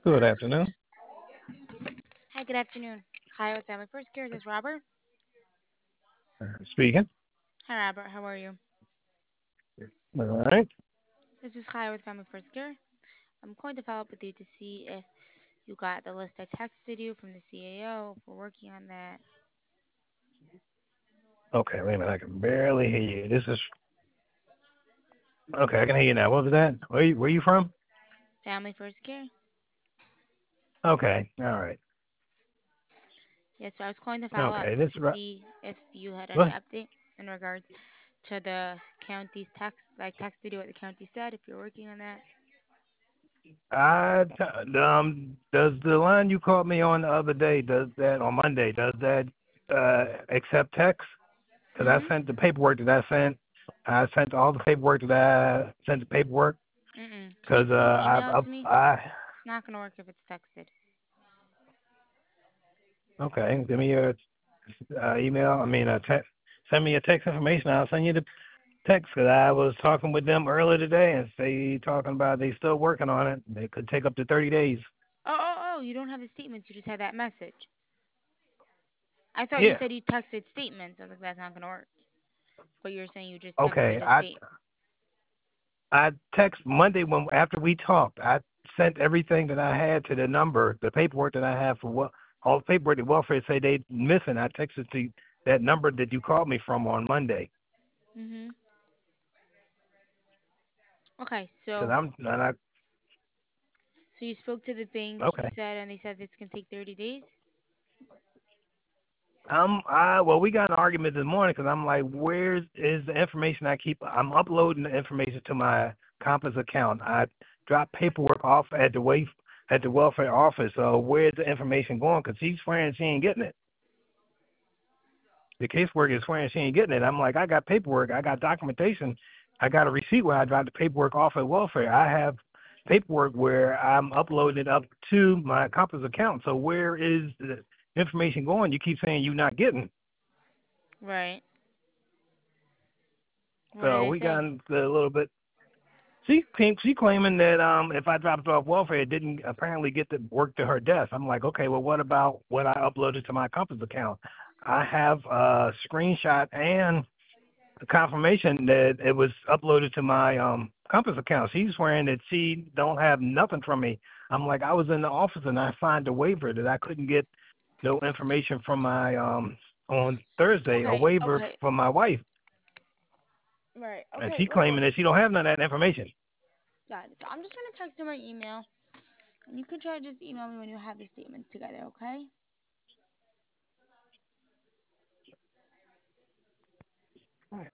Good afternoon. Hi, good afternoon. Hi, with Family First Care. Is this Robert? Speaking. Hi, Robert. How are you? All right. This is Hi with Family First Care. I'm going to follow up with you to see if you got the list I texted you from the CAO. If we're working on that. Okay, wait a minute. I can barely hear you. This is okay. I can hear you now. What was that? Where you from? Family First Care? Okay. All right. Yes, so I was going to follow up Okay. just This to right. see if you had any What? update in regards to the county's text. I texted you what the county said. If you're working on that. Does the line you called me on the other day, does that on Monday, does that accept text? Because I Mm-hmm. sent the paperwork that I sent. I sent all the paperwork that I sent the paperwork. Mm-mm. So Because if you email it to me, it's not going to work if it's texted. okay. Give me your email. I mean, send me your text information. I'll send you the text because I was talking with them earlier today and they talking about they still working on it. They could take up to 30 days. Oh, you don't have the statements. You just had that message. I thought you Yeah. said you texted statements. I was like, that's not going to work. But you're saying you just Okay. texted a I state. I text Monday when after we talked. I sent everything that I had to the number, the paperwork that I have for what all the paperwork that welfare say they missing. I texted to that number that you called me from on Monday Mhm. Okay, because so I'm and I you spoke to the bank, you okay. said, and they said it's gonna take 30 days. Well, we got an argument this morning because I'm like, where is the information I keep? I'm uploading the information to my Compass account. I drop paperwork off at the welfare office. So where's the information going? Because she's swearing she ain't getting it. The caseworker is swearing she ain't getting it. I'm like, I got paperwork, I got documentation, I got a receipt where I dropped the paperwork off at welfare. I have paperwork where I'm uploading it up to my Compass account. So where is the information going? You keep saying you're not getting. Right. What So did they we got say? a little bit. She claiming that if I dropped it off welfare, it didn't apparently get the work to her desk. I'm like, okay, well, what about what I uploaded to my Compass account? I have a screenshot and a confirmation that it was uploaded to my Compass account. She's swearing that she don't have nothing from me. I'm like, I was in the office and I signed a waiver that I couldn't get no information from my on Thursday, a Okay, waiver okay. from my wife, Right. and Okay, she listen. claiming that she don't have none of that information. Got it. So I'm just gonna text you my email, and you can try to just email me when you have the statements together. Okay?